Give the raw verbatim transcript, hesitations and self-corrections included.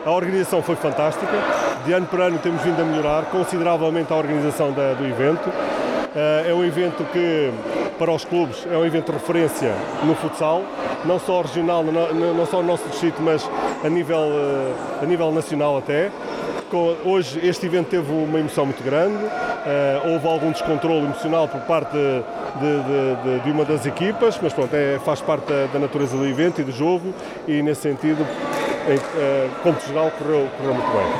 A organização foi fantástica, de ano para ano temos vindo a melhorar consideravelmente a organização da, do evento. É um evento que, para os clubes, é um evento de referência no futsal, não só regional, não só no nosso distrito, mas a nível, a nível nacional até. Hoje este evento teve uma emoção muito grande, houve algum descontrole emocional por parte de, de, de, de uma das equipas, mas pronto, é, faz parte da, da natureza do evento e do jogo, e nesse sentido, em, como geral, correu, correu muito bem.